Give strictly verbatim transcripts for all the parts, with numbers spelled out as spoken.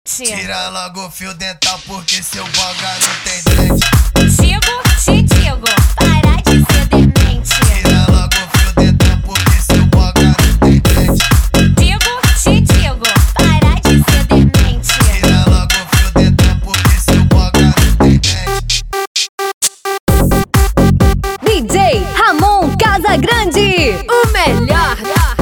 Tira logo o fio dental porque seu boga não tem dente. Digo, te digo, para de ser demente. Tira logo o fio dental porque seu boga não tem dente. Digo, te digo, para de ser demente. Tira logo o fio dental porque seu boga não tem dente. D J Ramon Casagrande, o melhor.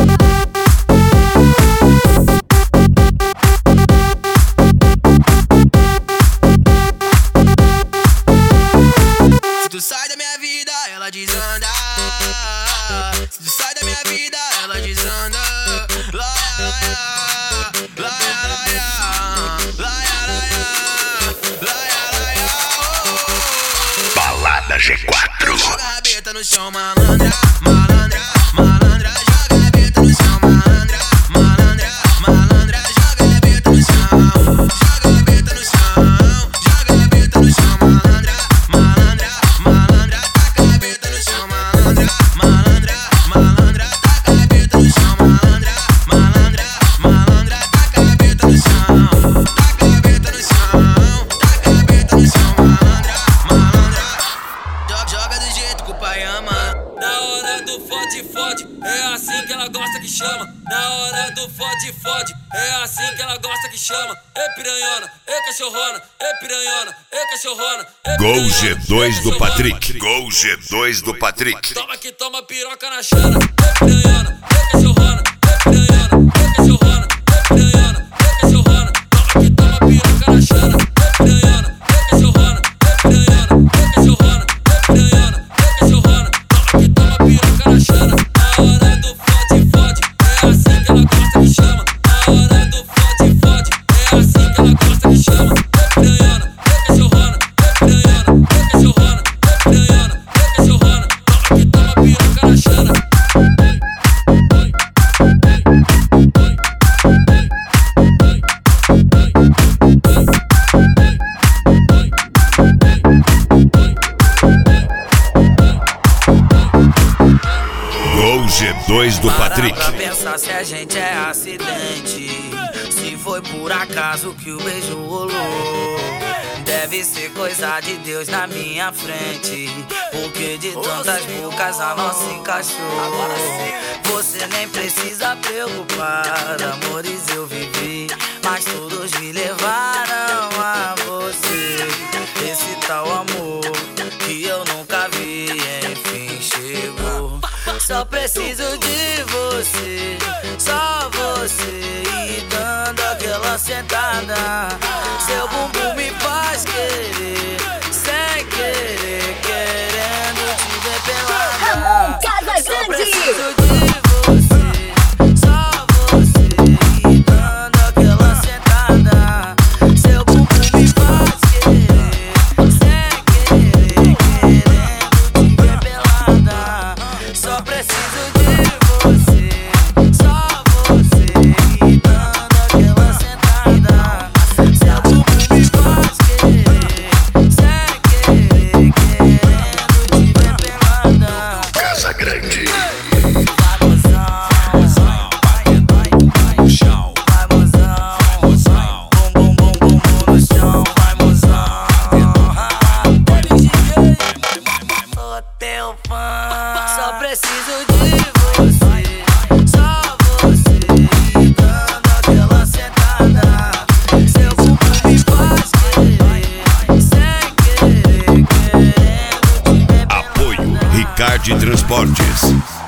Se tu sai da minha vida, ela desanda. Se tu sai da minha vida, ela desanda. Laia, laia, laia, laia, laia, laia, laia, laia, oh. Balada G quatro. Joga a rabeta no chão, malandra, malandra, malandra. Joga a rabeta no chão, malandra, malandra, malandra. Joga a rabeta no chão, joga a rabeta no chão, joga a rabeta no chão, malandra, malandra, malandra. Taca a rabeta no chão, malandra, malandra, malandra. Taca a rabeta no chão, malandra, malandra, malandra. Taca a rabeta no chão, taca a rabeta no chão, taca a rabeta no chão, malandra, malandra. Joga do jeito que o pai ama. Na hora do fode, fode, é assim que ela gosta que chama. Na hora do fode, fode, é assim que ela gosta que chama. Ê piranhona, ê cachorrona, ê piranhona, ê cachorrona. ê Gol piranhona, G ê dois do cachorrona. Patrick. Gol G dois do Patrick. Toma que toma piroca na chana. Ê piranhona, ê cachorrona, ê piranhona, ê cachorrona, ê piranhona, ê cachorrona. Toma que toma piroca na chana. Ê piranhona, ê cachorrona, ê piranhona, ê cachorrona, ê piranhona, ê cachorrona. Toma que toma piroca na chana. Na hora do fode, fode, é assim que ela gosta que chama. Na hora do fode, fode, é assim que ela gosta que chama. Ê piranhona, ê cachorrona, ê piranhona, ê cachorrona, ê piranhona, ê cachorrona. Toma que toma piroca na chana. Gol G dois do Patrick. Para pra pensar se a gente é acidente. Se foi por acaso que o beijo rolou. Deve ser coisa de Deus na minha frente. Porque de tantas bocas a nossa encaixou. Você nem precisa preocupar. Amores eu vivi, mas todos me levaram a você. Esse tal amor que eu nunca vi, enfim chegou. Só preciso de você, só você. E dando aquela sentada, seu bumbum me faz querer, sem querer, querendo te ver pelada. Ramon Só Casagrande. preciso de você, só você. E dando aquela sentada, seu bumbum me faz querer, sem querer, querendo te ver pelada. Só preciso de você, só você. E dando aquela sentada, seu bumbum me faz querer, sem querer, querendo te ver pelada. Casa Grande. Vai mozão, vai, vai, vai no chão. Vai mozão, bum bum bum bum bum no chão. Vai mozão, sou teu fã. Só preciso de você, só você. E dando aquela sentada, seu bumbum me faz querer, sem querer, querendo te ver pelada. Apoio Ricardo Transportes.